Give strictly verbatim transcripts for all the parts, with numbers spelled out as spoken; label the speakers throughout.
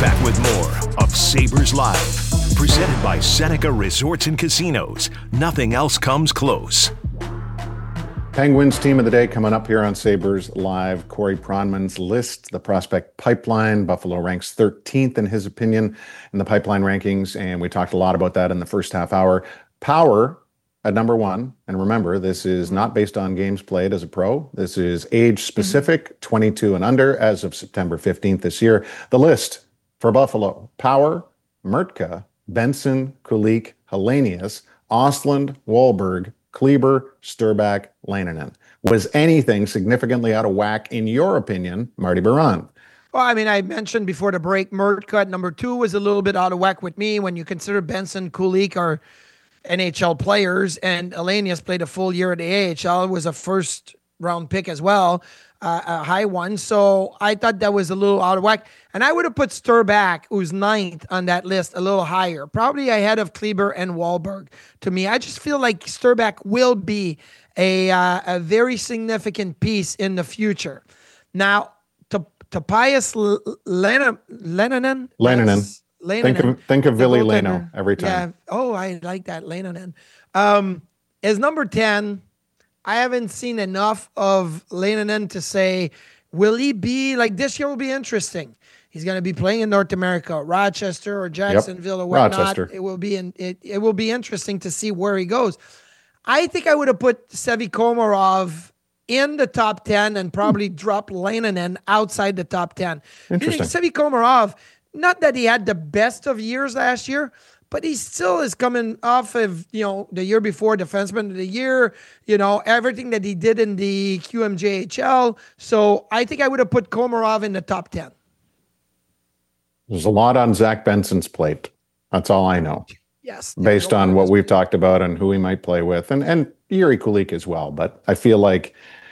Speaker 1: back with more of Sabres Live, presented by Seneca Resorts and Casinos. Nothing else comes close.
Speaker 2: Penguins team of the day coming up here on Sabres Live. Corey Pronman's list, the prospect pipeline. Buffalo ranks thirteenth in his opinion in the pipeline rankings, and we talked a lot about that in the first half hour. Power at number one, and remember, this is not based on games played as a pro. This is age specific, mm-hmm. twenty-two and under as of September fifteenth this year. The list for Buffalo: Power, Murtka, Benson, Kulich, Hellenius, Ostlund, Wahlberg, Kleber, Sturback, Leinonen. Was anything significantly out of whack, in your opinion, Marty Biron?
Speaker 3: Well, I mean, I mentioned before the break, Murtka at number two was a little bit out of whack with me when you consider Benson, Kulich are N H L players, and Hellenius played a full year at the A H L. It was a first round pick as well, uh, a high one. So I thought that was a little out of whack. And I would have put Sturback, who's ninth on that list, a little higher, probably ahead of Kleber and Wahlberg. To me, I just feel like Sturback will be a uh, a very significant piece in the future. Now, to Topias Leinonen,
Speaker 2: Leinonen, Leinonen. Think of, think of Ville Leino every time.
Speaker 3: Yeah. Oh, I like that, Leinonen. Um, is number ten. I haven't seen enough of Leinonen to say, will he be, like, this year will be interesting. He's going to be playing in North America, Rochester or Jacksonville, yep. or whatnot.
Speaker 2: Rochester.
Speaker 3: It will be in, it, it will be interesting to see where he goes. I think I would have put Sevi Komarov in the top ten and probably hmm. drop Leinonen outside the top ten.
Speaker 2: Interesting.
Speaker 3: Sevi Komarov, not that he had the best of years last year, but he still is coming off of, you know, the year before defenseman of the year, you know, everything that he did in the Q M J H L. So I think I would have put Komarov in the top ten.
Speaker 2: There's a lot on Zach Benson's plate. That's all I know.
Speaker 3: Yes.
Speaker 2: Based on what we've talked about and who he might play with, and, and Yuri Kulich as well. But I feel like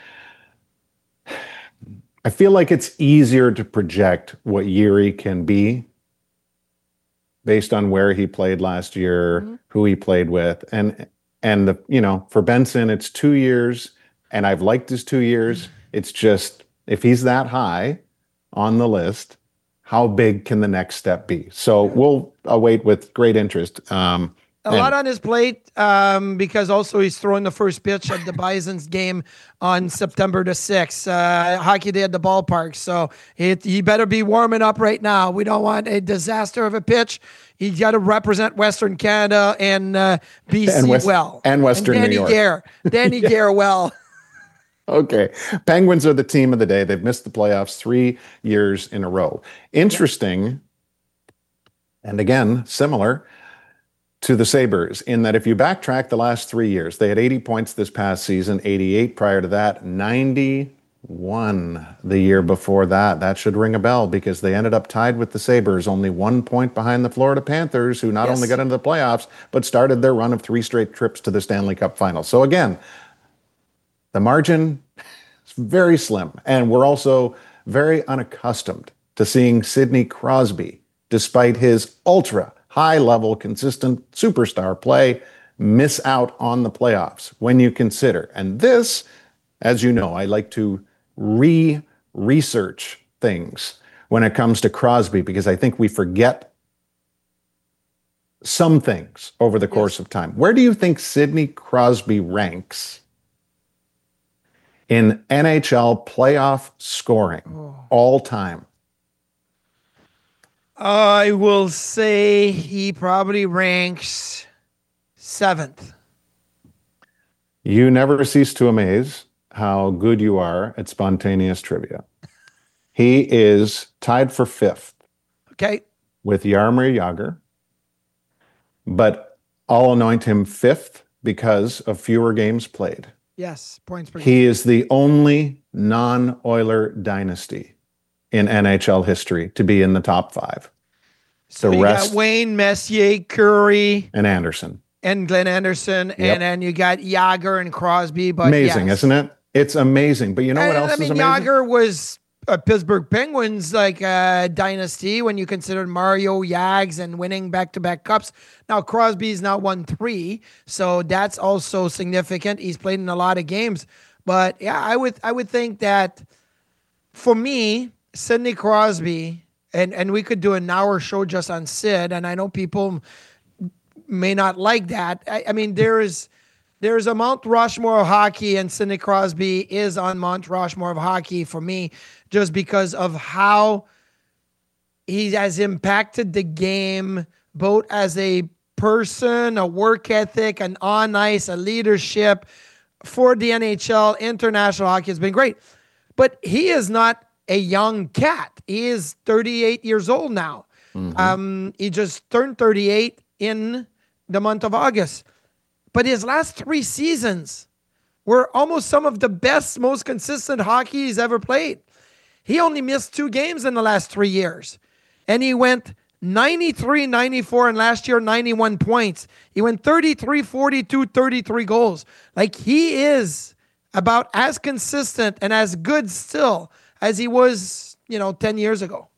Speaker 2: I feel like it's easier to project what Yuri can be based on where he played last year, mm-hmm. who he played with. And, and the, you know, for Benson, it's two years, and I've liked his two years. It's just, if he's that high on the list, how big can the next step be? So we'll await with great interest. Um,
Speaker 3: A lot on his plate um, because also he's throwing the first pitch at the Bison's game on September the sixth. Uh, hockey day at the ballpark. So it, he better be warming up right now. We don't want a disaster of a pitch. He's got to represent Western Canada and uh, B C
Speaker 2: and West,
Speaker 3: well.
Speaker 2: And Western
Speaker 3: and Danny
Speaker 2: New York.
Speaker 3: Gare. Danny Gare well.
Speaker 2: Okay. Penguins are the team of the day. They've missed the playoffs three years in a row. Interesting, and again, similar to the Sabres, in that if you backtrack the last three years, they had eighty points this past season, eighty-eight prior to that, ninety-one the year before that. That should ring a bell because they ended up tied with the Sabres, only one point behind the Florida Panthers, who not yes. only got into the playoffs, but started their run of three straight trips to the Stanley Cup final. So again, the margin is very slim, and we're also very unaccustomed to seeing Sidney Crosby, despite his ultra high-level, consistent superstar play, miss out on the playoffs when you consider. And this, as you know, I like to re-research things when it comes to Crosby because I think we forget some things over the course yes. of time. Where do you think Sidney Crosby ranks in N H L playoff scoring oh. all time?
Speaker 3: I will say he probably ranks seventh.
Speaker 2: You never cease to amaze how good you are at spontaneous trivia. He is tied for fifth.
Speaker 3: Okay.
Speaker 2: With Jaromir Jagr, but I'll anoint him fifth because of fewer games played.
Speaker 3: Yes, points per game.
Speaker 2: He is the only non-Oiler dynasty in N H L history to be in the top five.
Speaker 3: So
Speaker 2: the
Speaker 3: you
Speaker 2: rest,
Speaker 3: got Wayne, Messier, Curry,
Speaker 2: and Anderson.
Speaker 3: And Glenn Anderson. Yep. And then you got Jagr and Crosby. But
Speaker 2: amazing,
Speaker 3: yes.
Speaker 2: isn't it? It's amazing. But you know
Speaker 3: and,
Speaker 2: what else
Speaker 3: I mean,
Speaker 2: is amazing?
Speaker 3: Jagr was a Pittsburgh Penguins like uh, dynasty when you consider Mario Yags and winning back-to-back cups. Now Crosby's now won three, so that's also significant. He's played in a lot of games. But yeah, I would I would think that for me, Sidney Crosby and and we could do an hour show just on Sid, and I know people may not like that. I, I mean, there is there's a Mount Rushmore of hockey, and Sidney Crosby is on Mount Rushmore of hockey for me, just because of how he has impacted the game, both as a person, a work ethic, an on ice, a leadership for the N H L. International hockey has been great, but he is not a young cat. He is thirty-eight years old now. Mm-hmm. Um, he just turned thirty-eight in the month of August. But his last three seasons were almost some of the best, most consistent hockey he's ever played. He only missed two games in the last three years. And he went ninety-three ninety-four, and last year ninety-one points. He went thirty-three forty-two, thirty-three goals. Like, he is about as consistent and as good still as he was, you know, ten years ago.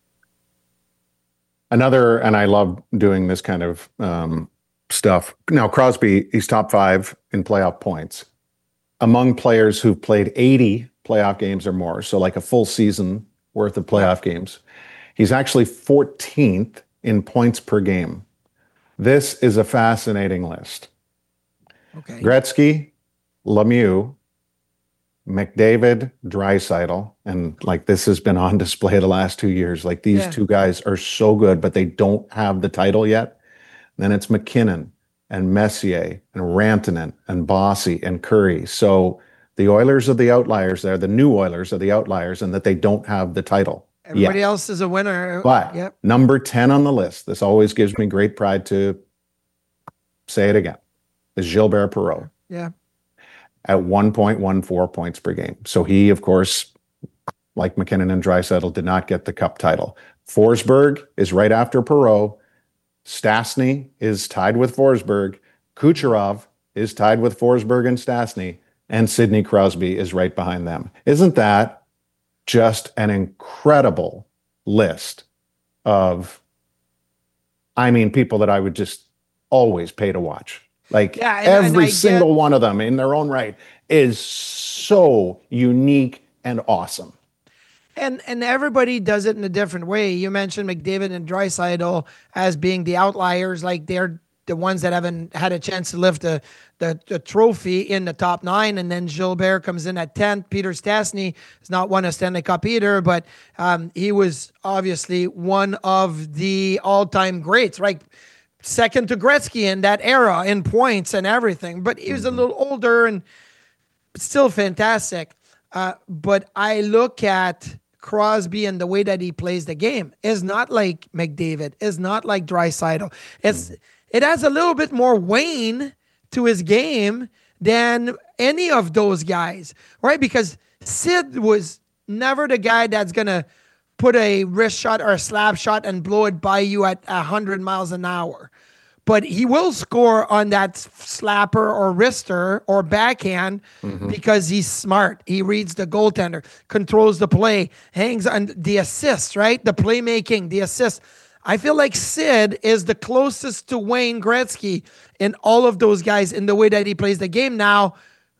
Speaker 2: Another, and I love doing this kind of um, stuff. Now, Crosby, he's top five in playoff points among players who've played eighty playoff games or more. So like a full season worth of playoff games. He's actually fourteenth in points per game. This is a fascinating list.
Speaker 3: Okay.
Speaker 2: Gretzky, Lemieux, McDavid, Draisaitl, and like this has been on display the last two years. Like these yeah. two guys are so good, but they don't have the title yet. Then it's McKinnon and Messier and Rantanen and Bossy and Curry. So the Oilers are the outliers there. The new Oilers are the outliers, and that they don't have the title.
Speaker 3: Everybody
Speaker 2: yet.
Speaker 3: else is a winner.
Speaker 2: But
Speaker 3: yep.
Speaker 2: number ten on the list, this always gives me great pride to say it again, is Gilbert Perreault.
Speaker 3: Yeah.
Speaker 2: At one point one four points per game. So he, of course, like McKinnon and Draisaitl, did not get the cup title. Forsberg is right after Perreault. Stastny is tied with Forsberg. Kucherov is tied with Forsberg and Stastny. And Sidney Crosby is right behind them. Isn't that just an incredible list of, I mean, people that I would just always pay to watch? Like
Speaker 3: yeah, and,
Speaker 2: every
Speaker 3: and
Speaker 2: single
Speaker 3: get,
Speaker 2: one of them in their own right is so unique and awesome.
Speaker 3: And and everybody does it in a different way. You mentioned McDavid and Draisaitl as being the outliers, like they're the ones that haven't had a chance to lift the, the, the trophy in the top nine. And then Gilbert comes in at tenth. Peter Stastny has not won a Stanley Cup either, but um, he was obviously one of the all-time greats, right? Second to Gretzky in that era in points and everything. But he was a little older and still fantastic. Uh, but I look at Crosby and the way that he plays the game is not like McDavid, is not like Draisaitl. It's it has a little bit more Wayne to his game than any of those guys, right? Because Sid was never the guy that's gonna put a wrist shot or a slap shot and blow it by you at a hundred miles an hour. But he will score on that slapper or wrister or backhand mm-hmm. because he's smart. He reads the goaltender, controls the play, hangs on the assist, right? The playmaking, the assist. I feel like Sid is the closest to Wayne Gretzky in all of those guys in the way that he plays the game now.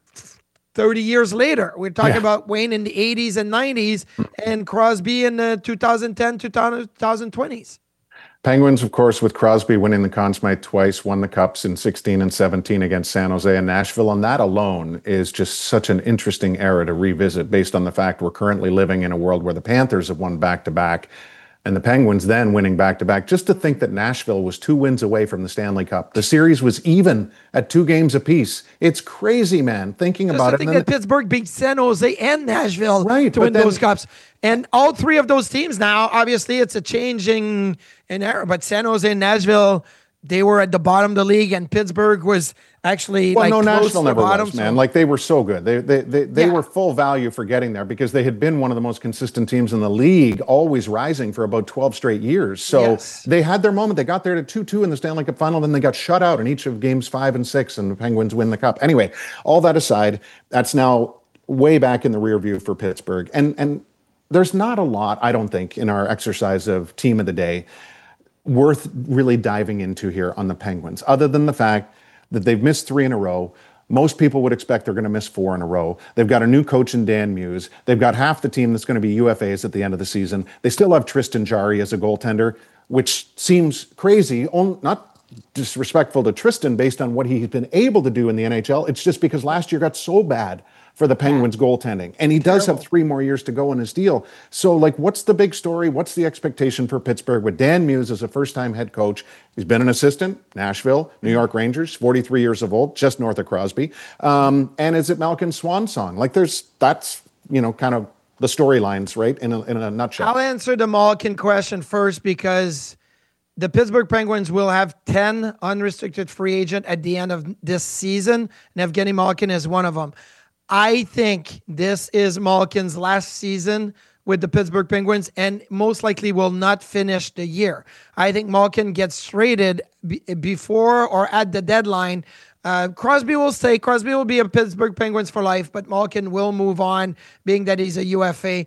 Speaker 3: thirty years later, we're talking yeah. about Wayne in the eighties and nineties and Crosby in the twenty ten, twenty twenties.
Speaker 2: Penguins, of course, with Crosby winning the Conn Smythe twice, won the Cups in sixteen and seventeen against San Jose and Nashville. And that alone is just such an interesting era to revisit based on the fact we're currently living in a world where the Panthers have won back-to-back and the Penguins then winning back-to-back. Just to think that Nashville was two wins away from the Stanley Cup. The series was even at two games apiece. It's crazy, man, thinking
Speaker 3: Just
Speaker 2: about
Speaker 3: to
Speaker 2: it.
Speaker 3: think that Pittsburgh beat San Jose and Nashville
Speaker 2: right,
Speaker 3: to win
Speaker 2: then,
Speaker 3: those Cups. And all three of those teams now, obviously it's a changing in era, but San Jose and Nashville, they were at the bottom of the league, and Pittsburgh was actually
Speaker 2: well,
Speaker 3: like
Speaker 2: no,
Speaker 3: close
Speaker 2: Nashville
Speaker 3: to the
Speaker 2: never
Speaker 3: bottom.
Speaker 2: was, man.
Speaker 3: So.
Speaker 2: Like they were so good. They they they, they
Speaker 3: yeah.
Speaker 2: were full value for getting there because they had been one of the most consistent teams in the league, always rising for about twelve straight years. So
Speaker 3: yes.
Speaker 2: they had their moment. They got there to two two in the Stanley Cup final, then they got shut out in each of games five and six, and the Penguins win the Cup. Anyway, all that aside, that's now way back in the rear view for Pittsburgh. And and there's not a lot, I don't think, in our exercise of team of the day worth really diving into here on the Penguins, other than the fact that they've missed three in a row. most people would expect they're going to miss four in a row. They've got a new coach in Dan Muse. They've got half the team that's going to be U F As at the end of the season. They still have Tristan Jarry as a goaltender, which seems crazy, not disrespectful to Tristan based on what he's been able to do in the N H L. It's just because last year got so bad for the Penguins goaltending. And he does have three more years to go in his deal. So, like, what's the big story? What's the expectation for Pittsburgh with Dan Muse as a first-time head coach? He's been an assistant, Nashville, New York Rangers, forty-three years of old, just north of Crosby. Um, and is it Malkin's swan song? Like, there's, that's, you know, kind of the storylines, right, in a, in a nutshell.
Speaker 3: I'll answer the Malkin question first because the Pittsburgh Penguins will have ten unrestricted free agent at the end of this season, and Evgeny Malkin is one of them. I think this is Malkin's last season with the Pittsburgh Penguins and most likely will not finish the year. I think Malkin gets traded b- before or at the deadline. Uh, Crosby will stay. Crosby will be a Pittsburgh Penguins for life, but Malkin will move on, being that he's a U F A.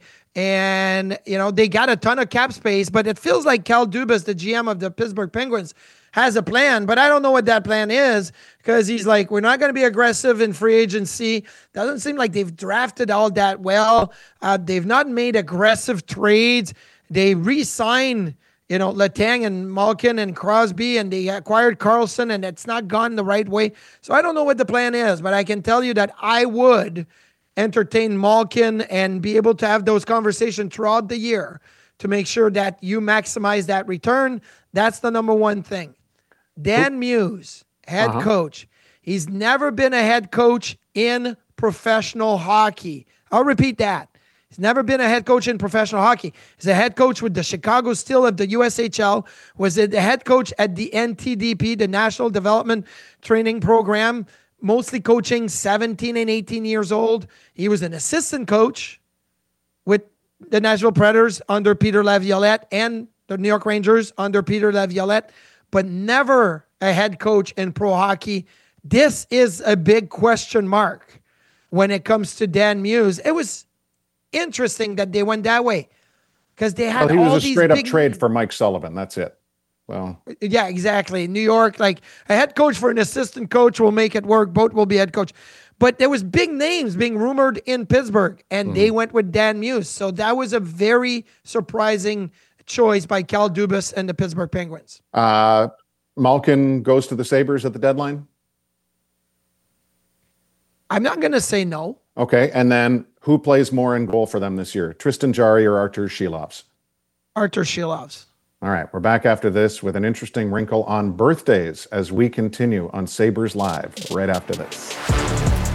Speaker 3: And, you know, they got a ton of cap space, but it feels like Kyle Dubas, the G M of the Pittsburgh Penguins, has a plan, but I don't know what that plan is because he's like, we're not going to be aggressive in free agency. Doesn't seem like they've drafted all that well. Uh, they've not made aggressive trades. They re-signed, you know, Letang and Malkin and Crosby, and they acquired Carlson, and it's not gone the right way. So I don't know what the plan is, but I can tell you that I would entertain Malkin and be able to have those conversations throughout the year to make sure that you maximize that return. That's the number one thing. Dan Muse, head uh-huh. coach. He's never been a head coach in professional hockey. I'll repeat that. He's never been a head coach in professional hockey. He's a head coach with the Chicago Steel of the U S H L, was the head coach at the N T D P, the National Development Training Program, mostly coaching seventeen and eighteen years old. He was an assistant coach with the Nashville Predators under Peter Laviolette and the New York Rangers under Peter Laviolette, but never a head coach in pro hockey. This is a big question mark when it comes to Dan Muse. It was interesting that they went that way because they had
Speaker 2: well, he
Speaker 3: all
Speaker 2: was a
Speaker 3: these
Speaker 2: straight up
Speaker 3: big
Speaker 2: trade for Mike Sullivan. That's it. Well,
Speaker 3: yeah, exactly. New York, like a head coach for an assistant coach will make it work. Both will be head coach. But there was big names being rumored in Pittsburgh, and mm-hmm. they went with Dan Muse. So that was a very surprising choice by Cal Dubas and the Pittsburgh Penguins.
Speaker 2: Uh, Malkin goes to the Sabres at the deadline?
Speaker 3: I'm not going to say no.
Speaker 2: Okay, and then who plays more in goal for them this year? Tristan Jarry or Artur Shilovs?
Speaker 3: Artur Shilovs.
Speaker 2: All right, we're back after this with an interesting wrinkle on birthdays as we continue on Sabres Live right after this.